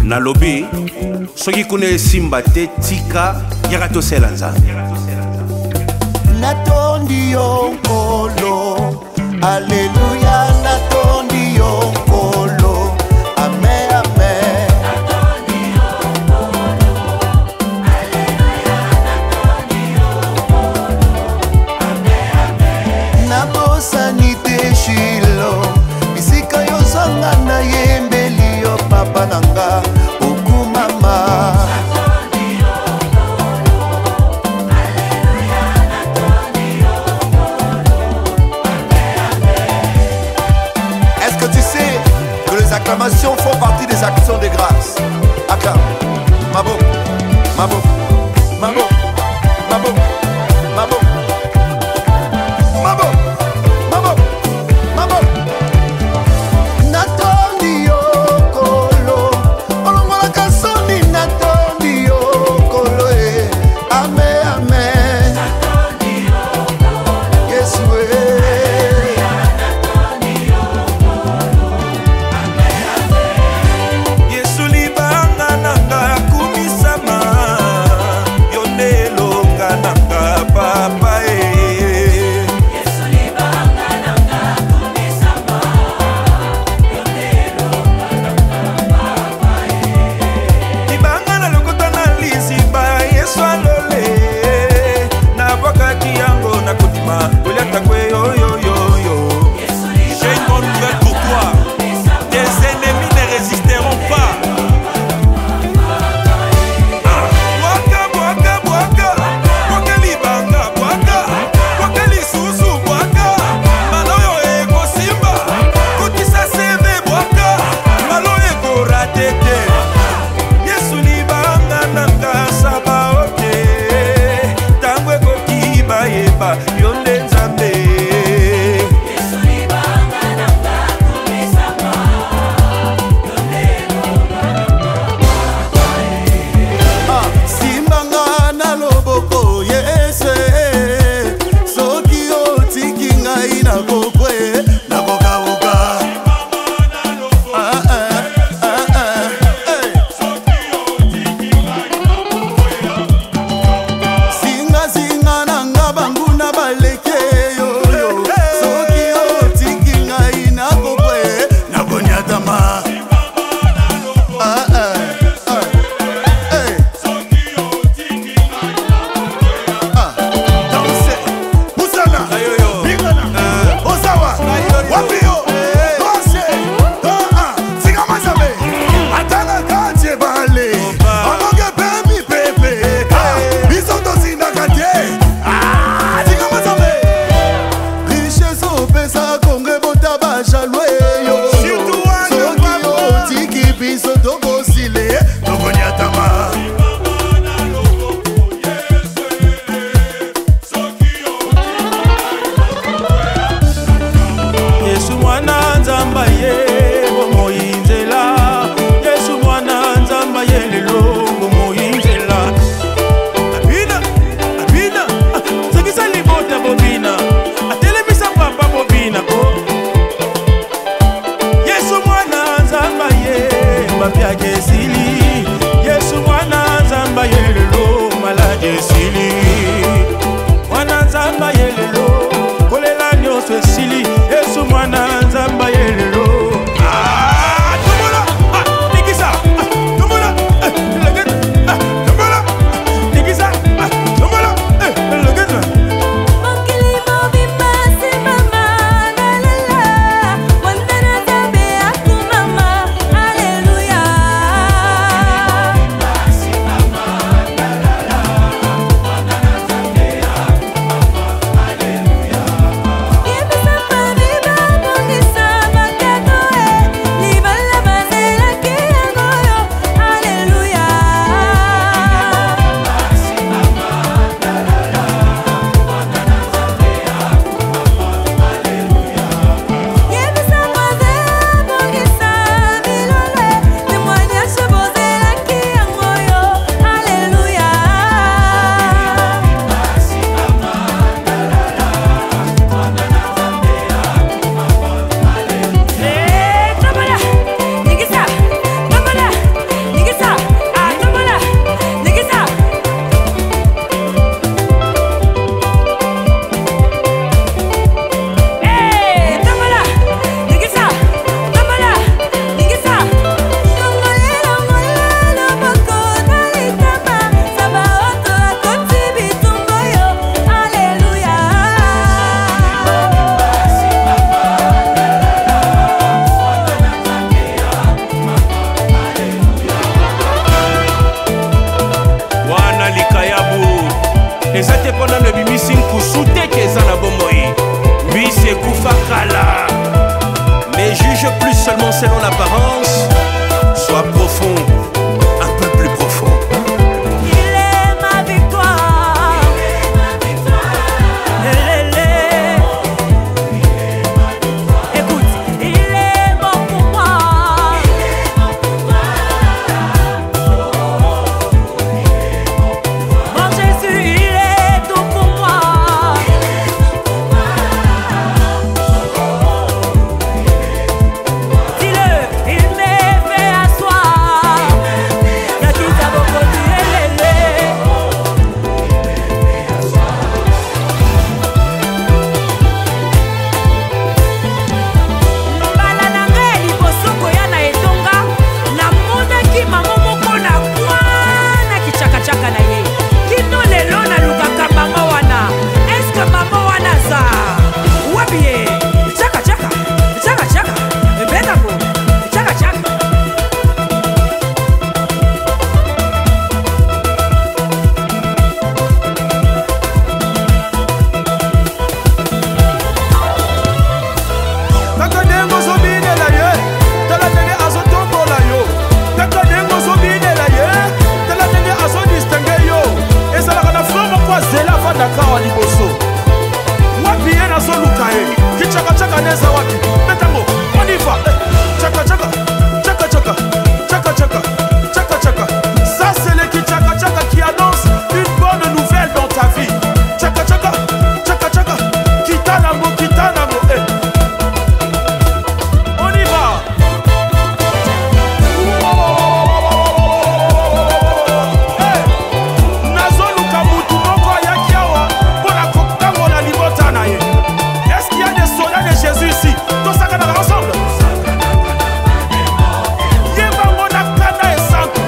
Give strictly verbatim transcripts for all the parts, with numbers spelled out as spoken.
nalobi soki kuna esimba te tika yaka tosela nzambe. Natondi yo nkolo, Alleluia, natondi yo nkolo, amen, amen. Natondi yo nkolo, Alleluia, natondi yo nkolo, amen, amen. Nabosani te shilo, bisika yo zanga na yembeli yo papa nanga, okumama. Les acclamations font partie des actions de grâce. Acclame. Mabo, mabo, mabo, mabo, mabo, mabo, mabo, mabo. Natondi yo kolo, olongola kasoni natondi yo kolo eh. Amen, amen. Natondi yo kolo, Yesu eh. seulement selon l'apparence, soit profond, un peu plus profond. Il est ma victoire. Lélé. Écoute, il est bon pour moi. Mon Jésus, il est tout pour moi. Dis-le, il m'est fait asseoir. Y'a qui t'a beaucoup dit, lélé. Mbala na ngai liboso koya na etonga, namonaki mama moko na kwana kichakachaka na ye. Kino lelo nalukaka mama wana. Eske mama wana za wapi ye? Chakachaka, chakachaka, ebetako, chakachaka. Kaka dengo zobinela ye, tala tene azotombola yo. Kaka dengo zobinela ye, tala tene azodistingue yo. Ezalaka na flo moko azela afandaka awa liboso. Wapi ye nazoluka ye, kichakachaka neza wapi? Betango, on y va. Eh, chakachaka, chakachaka, chakachaka, chakachaka. Ça c'est le kichakachaka qui annonce une bonne nouvelle dans ta vie. Chakachaka, chakachaka, kitanamo, kitanamo. Eh. On y va. Hey, nazoluka mutu moko ayaki awa mpona kokangola libota na ye. Est-ce qu'il y a des soldats de Jésus ici? Tosakanaka ensemble. Yebango na kanda esantu.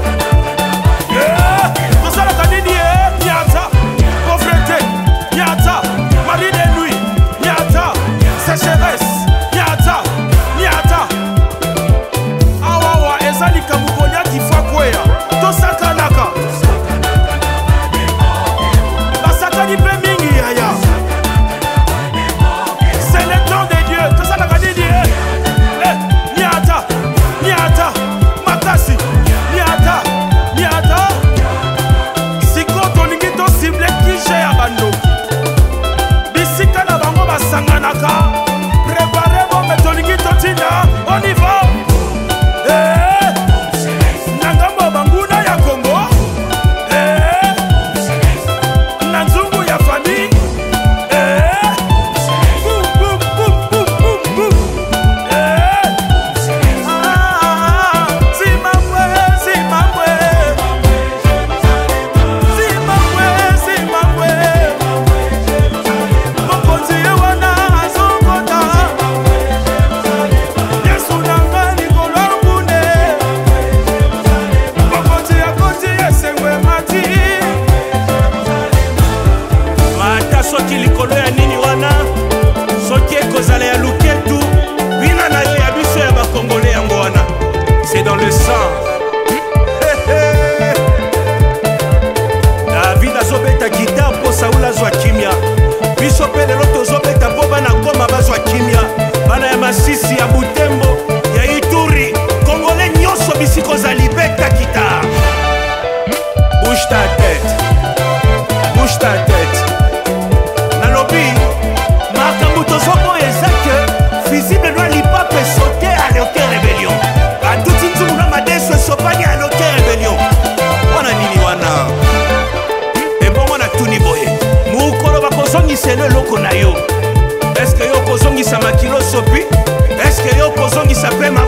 Eh, tosalaka nini ye? Nyata, pauvreté, nyata, mari de nuit, nyata, sécheresse, nyata, nyata. Awawa ezali kamukonya kifa kweya. Tosakanaka. Basakani mpe mingi yaya. C'est le temps de Dieu. Tosalaka nini ye? Eh, nyata, nyata, makasi, nyata, nyata. Siko tolingi tosible kije ya bandoki. Bisika na bango basanganaka. Préparez bombe tolingi totinda. On y va. Eh, na ngambo banguna ya Congo. Eh, na nzungu ya famille. Eh, boum, boum, boum, boum, boum, boum. Eh, ah, Zimbabwe, Zimbabwe. Zimbabwe, Zimbabwe. Mokonzi ye wana azokota. Yesu nanga likolo ya nkune. Mokonzi akoti esengwe mati. Mata soki likolo ya nini wana, soki ekozala ya luketu, bina na yo ya biso ya bakongole yango wana. C'est dans le sang. David azobeta gitare mpo Saul azwa kimia. Biso mpe lelo tozobeta mpo bana Goma bazwa kimia. Bana ya Masisi, ya Butembo, ya Ituri, Kongole nyonso bisika ozali beta gitare. Bouge ta tête, bouge ta tête. Nalobi, makambo tozobo eza que visible doit lipa peut sauter à l'aucun rébellion. A tout nzungu na madeso esopani à l'aucun rébellion. Wana nini wana? Ebongo na tuni boye. Mukolo bakozongisa eloko na yo. Est-ce que yo kozongisa makilo sopi? Est-ce que yo kozongisa pe